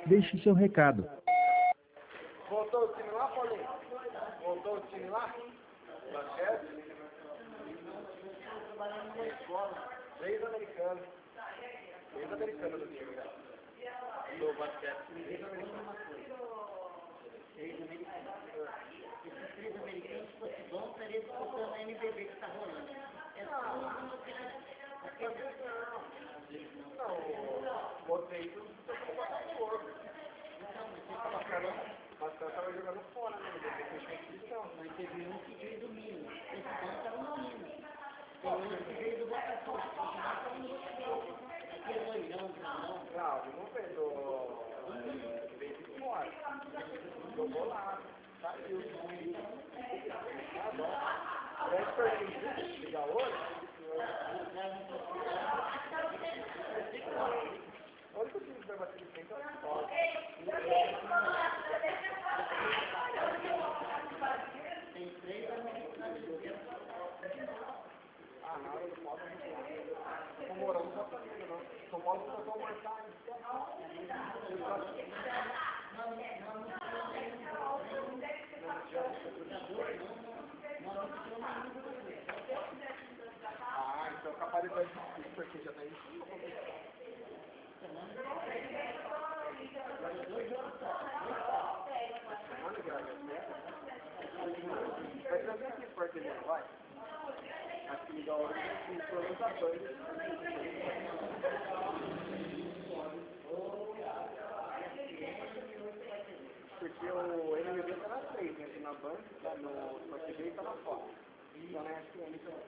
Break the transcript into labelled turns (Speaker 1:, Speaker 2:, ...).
Speaker 1: deixe seu recado.
Speaker 2: Voltou o time lá, Paulinho? Voltou o time lá? Basquete? Trabalhando numa escola. 3 americanos. 3 americanos do time, já. Do basquete. 3 americanos. 3 americanos. Esses 3 americanos, se fosse bom, estaria disputando a NBB que está rolando. É tudo não, botei tudo para botar no corpo. Então, mas você estava falando. Mas eu estava jogando fora, né? Depois fechou a inscrição. Mas teve um que veio do Minas. Esse bom estava no Minas. Tem outro que veio do Botafogo. Esse bom estava no Minas. Aquele loirão, grandão. Não, não veio do... veio de fora. Jogou lá. Saiu. Tá bom. 10 ligar hoje? Olha o time que vai bater de frente à escola. Tem 3 ah, nada, não pode não. O Mourão não pode fazer, não. São Paulo não pode marcar. Ah, então capaz de estar difícil, porque já está em cima. Vai trazer aqui o quarteirão, vai. Aqui da hora de implementações. Porque o NBB está na 3, né? Na banca, tá no quarteirão e está na foto. Então, né?